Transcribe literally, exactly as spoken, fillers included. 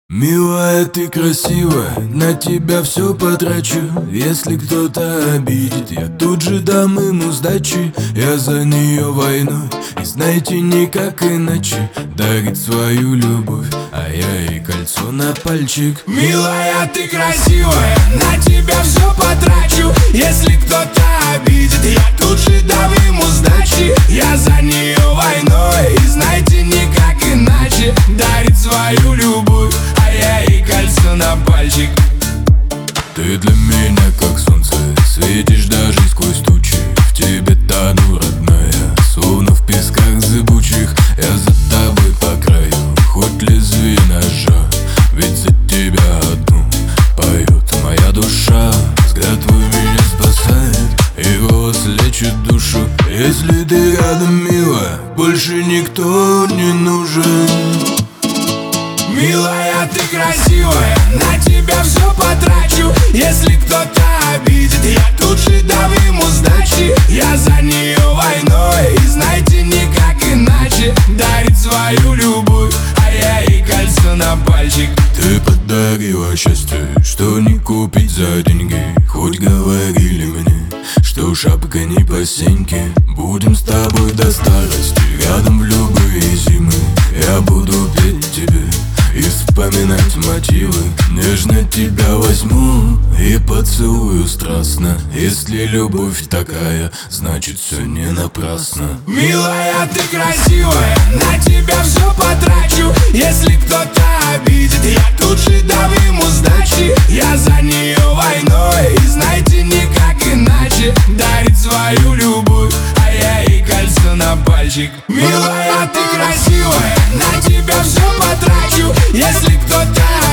Милая, ты красивая, на тебя все потрачу. Если кто-то обидит, я тут же дам ему сдачи. Я за нее войной, и знаете, никак иначе. Дарит свою любовь, а я ей кольцо на пальчик. Милая, ты красивая, на тебя все потрачу. Если кто-то обидит, я тут же дам ему сдачи. Я за нее войной, и знаете, никак иначе. Дарит свою любовь, а я ей кольцо на пальчик. Ты для меня как солнце, светишь даже сквозь тучи. В тебе тону, родная, словно в песках зыбучих. Я за тобой по краю, хоть лезвие ножа. Ведь за тебя одну поет моя душа. Взгляд твой меня спасает, и голос лечит душу. Если ты рядом, милая, больше никто не нужен. Милая, ты красивая, на тебя все потрачу. Если кто-то обидит, я тут же дам ему сдачи. Я за нее войной, и знаете, никак иначе. Дарит свою любовь, а я ей кольцо на пальчик. Ты подарила счастье, что не купить за деньги. Хоть говорили мне, что шапка не по сеньке. Будем с тобой до старости, рядом в любые зимы. Я буду петь тебе и вспоминать мотивы. Нежно тебя возьму и поцелую страстно. Если любовь такая, значит все не напрасно. Милая, ты красивая, на тебя все потрачу. Если кто-то обидит, я тут же дам ему сдачи. Я за нее войной, и знаете, никак иначе. Дарит свою любовь, а я ей кольцо на пальчик. Милая, ты красивая, на тебя все потрачу. Если кто-то